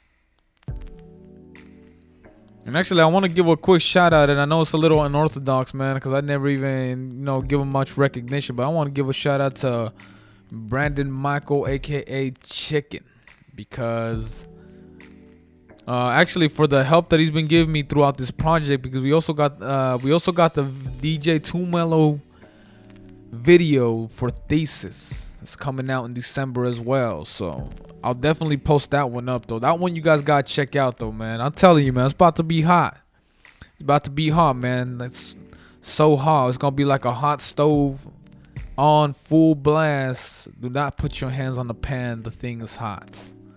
And actually, I want to give a quick shout out, and I know it's a little unorthodox, man, because I never even, give him much recognition. But I want to give a shout out to Brandon Michael, aka Chicken, because actually for the help that he's been giving me throughout this project, because we also got the DJ Too Mellow video for Thesis. It's coming out in December as well, so I'll definitely post that one up though. That one you guys gotta check out though, man. I'm telling you, man, it's about to be hot. It's about to be hot, man. It's so hot. It's gonna be like a hot stove on full blast. Do not put your hands on the pan. The thing is hot.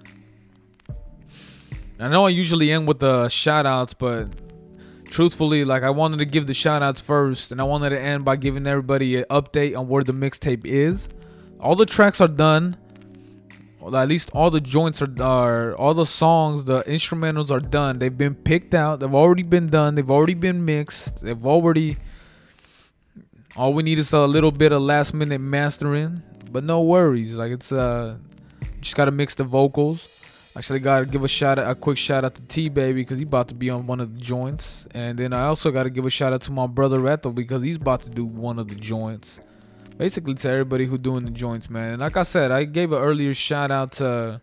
I know I usually end with the shout outs, but truthfully, like, I wanted to give the shout outs first, and I wanted to end by giving everybody an update on where the mixtape is. All the tracks are done. Well, at least all the joints are all the songs, the instrumentals are done. They've been picked out. They've already been done. They've already been mixed. All we need is a little bit of last minute mastering, but no worries. Like it's just gotta mix the vocals. Actually gotta give a quick shout out to T Baby because he about to be on one of the joints, and then I also gotta give a shout out to my brother Reto because he's about to do one of the joints. Basically to everybody who doing the joints, man. And like I said, I gave an earlier shout out to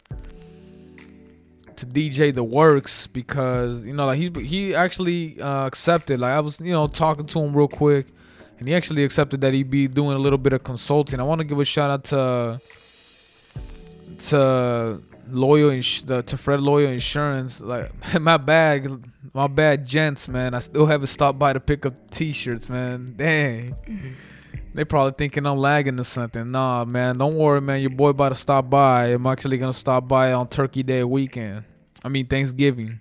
DJ The Works because like he actually accepted. Like I was talking to him real quick, and he actually accepted that he'd be doing a little bit of consulting. I want to give a shout out to Fred Loyal Insurance. Like my bad gents, man. I still haven't stopped by to pick up t-shirts, man. Dang. They probably thinking I'm lagging or something. Nah, man, don't worry, man. Your boy about to stop by. I'm actually gonna stop by on Turkey Day weekend. I mean Thanksgiving,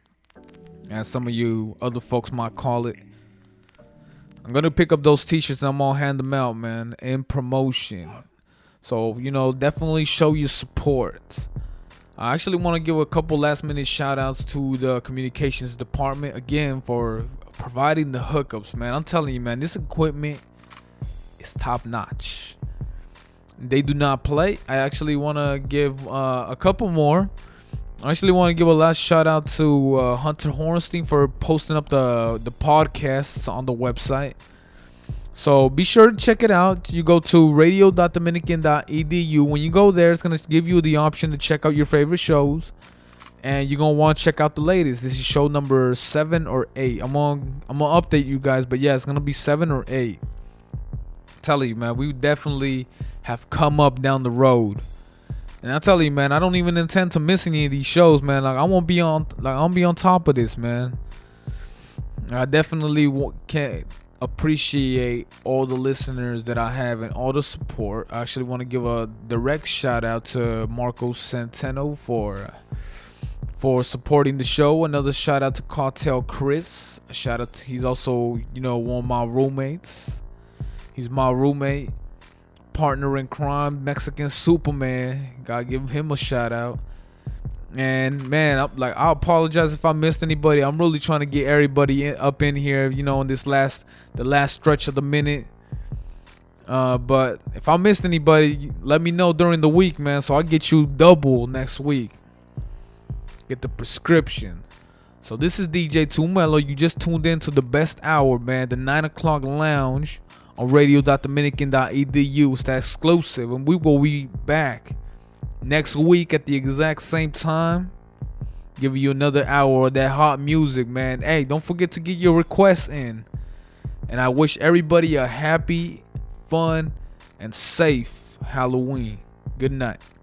as some of you other folks might call it. I'm gonna pick up those t-shirts and I'm gonna hand them out, man, in promotion. So definitely show your support. I actually want to give a couple last minute shout outs to the communications department again for providing the hookups, man. I'm telling you, man, this equipment is top notch. They do not play. I actually want to give a couple more. I actually want to give a last shout out to Hunter Hornstein for posting up the podcasts on the website. So be sure to check it out. You go to radio.dominican.edu. When you go there, it's going to give you the option to check out your favorite shows. And you're going to want to check out the latest. This is show number 7 or 8. I'm gonna update you guys. But yeah, it's going to be 7 or 8. Tell you, man, we definitely have come up down the road. And I tell you, man, I don't even intend to miss any of these shows, man. Like I'll be on top of this, man. I definitely can't appreciate all the listeners that I have and all the support. I actually want to give a direct shout out to Marco Centeno for supporting the show. Another shout out to Cartel Chris. A shout out to, he's also one of my roommates. He's my roommate, partner in crime, Mexican Superman. Gotta give him a shout out. And man, I apologize if I missed anybody. I'm really trying to get everybody up in here, in this the last stretch of the minute. But if I missed anybody, let me know during the week, man, so I get you double next week. Get the prescriptions. So this is DJ Too Mellow. You just tuned in to the best hour, man, the 9 o'clock lounge on radio.dominican.edu. It's that exclusive, and we will be back next week at the exact same time, giving you another hour of that hot music, man. Hey, don't forget to get your requests in. And I wish everybody a happy, fun, and safe Halloween. Good night.